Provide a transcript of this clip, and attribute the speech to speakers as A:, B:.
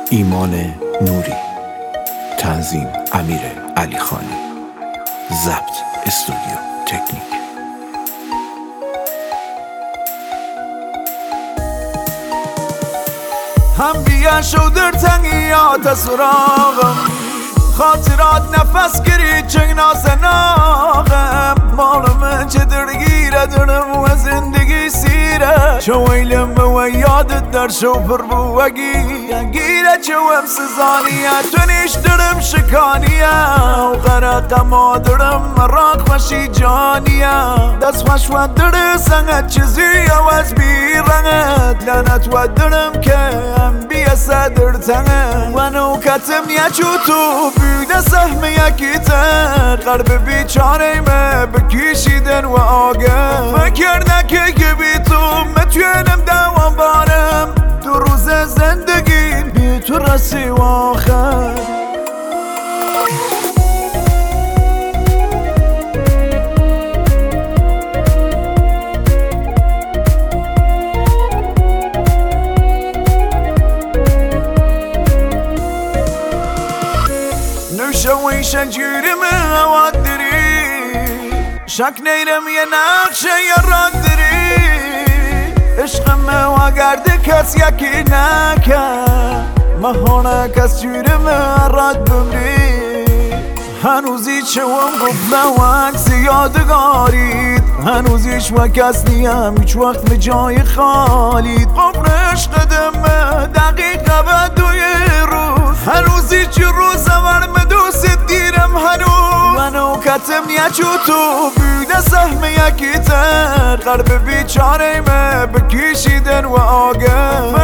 A: ایمان نوری، تنظیم امیر علی خانی، ضبط استودیو تکنیک.
B: هم بیا شو در تنگیات سراغم، خاطرات نفس گری چنگ ناسناغم. مالم چه درگیره درم و زندگی سیره، چو ویلم و یادت در شو پر بوگی گیره، چو هم سزانیه تو نیش درم شکانیه، و غرق ما درم مراق مشی جانیه. دست خوش و در سنگت چیزی عوض بیرنگت، لعنت و درم که هم بیا صدر تنگت. و نوکتم یه چو تو بیده سهم یکی تر، قلب بیچاره ما بکشیدن و آگه. فکر نکه که بی تو متونم دوام بارم، دو روز زندگی بی تو رسی و آخر. نوشوی شنجورم هواک داری، شک نیرم یه نقشه یه راک داری. عشقم و گرده کس یکی نکرد، مهانه کس جورم رد بمری. هنوزی چوام گفت وقت یادگارید، هنوزیش و کس نیم هیچ وقت به جای خالید. قبر عشق دمه دقیقه و دوی روز، هنوزی چی روز ورم دوست دیرم هنوز. و نوکتم یه چو تو بیده سهم یکی تر، قلب بیچاره ما بکشیدن و آگه.